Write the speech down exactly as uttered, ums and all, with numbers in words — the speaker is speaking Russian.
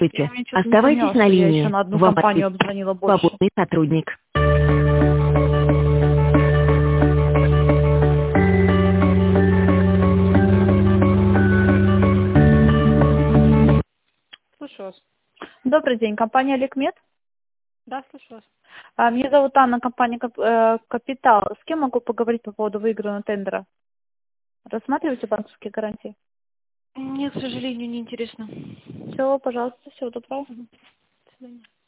Здравствуйте. Я мне что-то не Оставайтесь поняла, на что я линии. еще на одну Вам компанию ответит обзвонила больше. свободный сотрудник. Слушаю вас. Добрый день, компания Лекмед. Да, слушаю вас. А, Меня зовут Анна, компания Кап- э, Капитал. С кем могу поговорить по поводу выигранного тендера? Рассматриваете банковские гарантии? Нет, к сожалению, не интересно. Все, пожалуйста, всего доброго. До свидания.